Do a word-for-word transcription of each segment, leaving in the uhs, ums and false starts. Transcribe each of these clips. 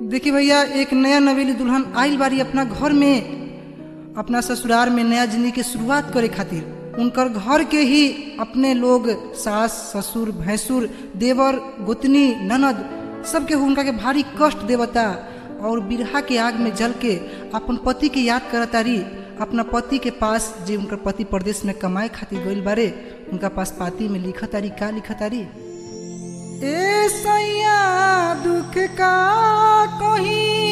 देखिए भैया, एक नया नवेली दुल्हन आइल बारी अपना घर में, अपना ससुराल में नया जिंदगी के शुरुआत करे खातिर। उनकर घर के ही अपने लोग सास ससुर भैंसुर देवर गोतनी ननद सबके उनका के भारी कष्ट देवता और बिरहा के आग में जल के अपन पति के याद करतारी। अपना पति के पास जे उनकर पति प्रदेश में कमाए खातिर गइल बारे, उनका पास पाती में लिखतारी। का लिखतारी? ए सैया दुख का कहीं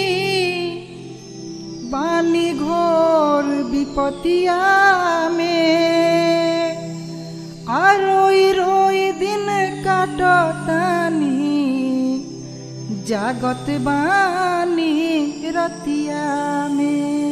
बानी घोर विपतिया में, आ रोई रोई दिन काटतानी जागत बानी रतिया में।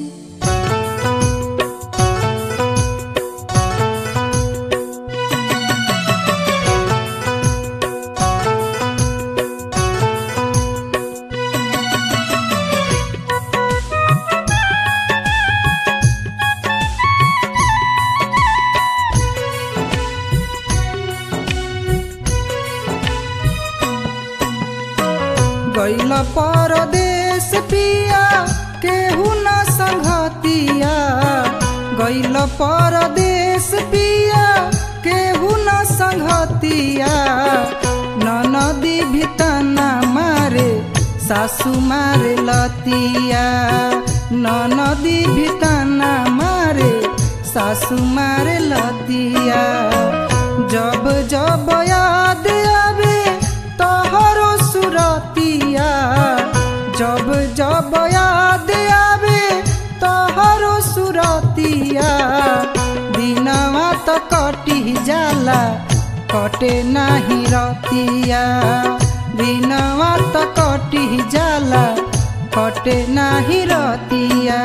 गइल परदेश पिया केहू न संगतिया, गइल परदेश पिया केहू न संगतिया। ननदी भितना मारे सासू मारे लतिया, ननदी भितना मारे सासू मारे लतिया। जब जब याद आवे तोहरो सुरतिया, जब जब याद आवे तोहरो सुरतिया। दिनवा तो कटी जाला कटे नाही रतिया, दिनवा तो कटी जाला कटे नाही रतिया।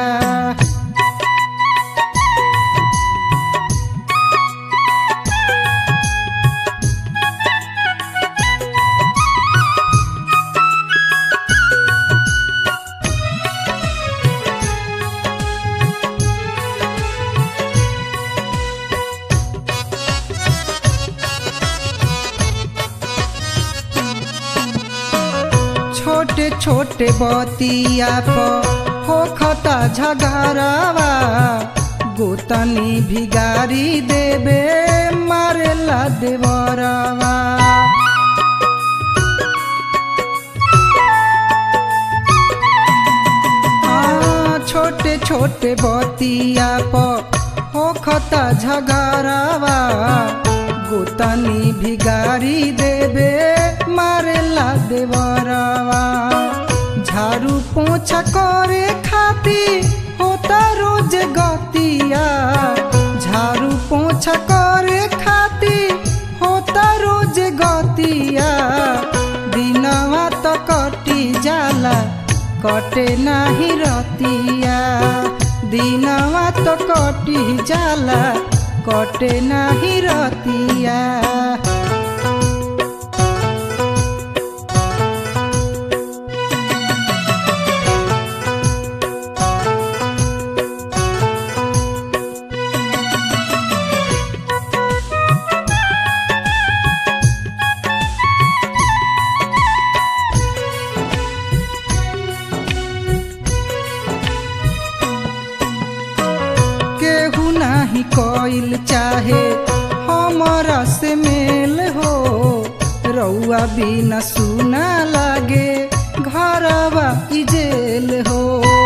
छोटे छोटे बतिया पर होखता झगड़ावा, गोतनी भिगारी देवे मारेला देवरवा। छोटे छोटे बतिया पर होखता झगड़ावा, गोतनी भिगारी देवे मारेला देवरवा। झाड़ू पोछा करे खातिर होता रोज गतिया, झाड़ू पोछा करे खातिर होता रोज गतिया। दिनवा तो कटी जाला कटे नाही रतिया, दिनवा तो कटी जाला कटे नाही रतिया। कोइल चाहे हमरा से मेल हो, रउआ बिना सुना लागे घरवा ई जेल हो।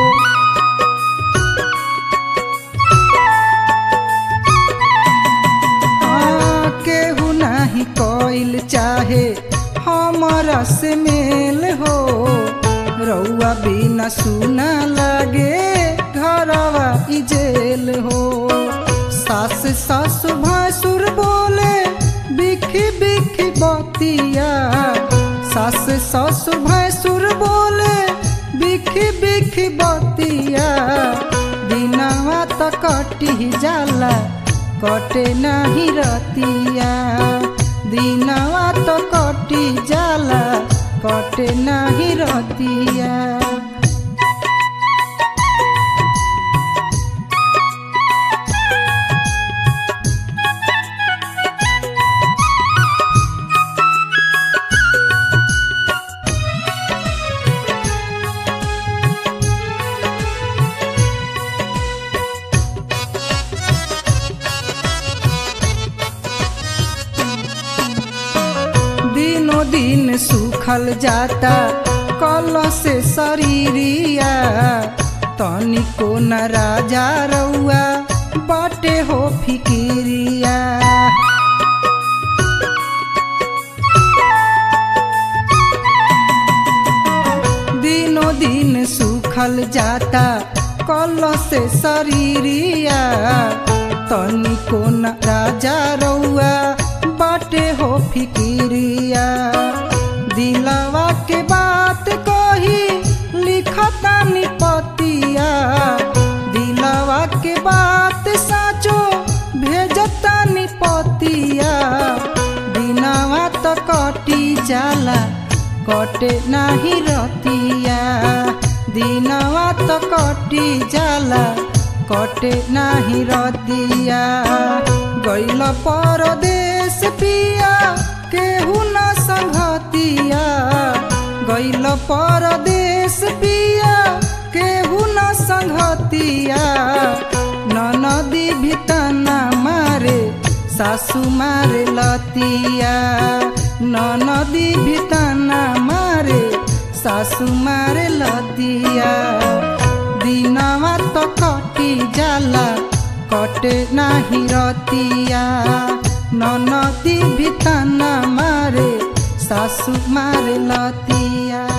हाँ, केहू नाही कोइल चाहे हमरा से मेल हो, रउआ बिना सुना लागे घरवा ई जेल हो। सास सासु भैंसुर बोले बिखी बिखी बतिया, सास सासु भैंसुर बोले बिखी बिखी बतिया। दिनवा तो कटी जाला कटे नाही रतिया, दिनवा तो कटी जाला कटे नाही रतिया। सूखल जाता कल से शरीरिया तनिको न राजा रउआ बाटे हो फिकिरिया। दिनों दिन सूखल जाता कल से शरीरिया तनिको न राजा रउआ बाटे हो फिकिरिया। दिलवा के बात कही लिखता निपतिया, दिलवा के बात साचो भेजता निपतिया। दिनवा तो कटी जाला कटे नाही रतिया, दिनवा तो कटी जाला कटे नाही रतिया। गइल परदेश पिया केहू न संगतिया, गइल परदेश पिया केहू न संगतिया। ननदी भितना मारे सासू मारे लतिया, ननदी भितना मारे सासू मारे लतिया। दिनवा तो कटी जाला कटे नाही रतिया, ननदी भितना मारे सासू मारे लतिया।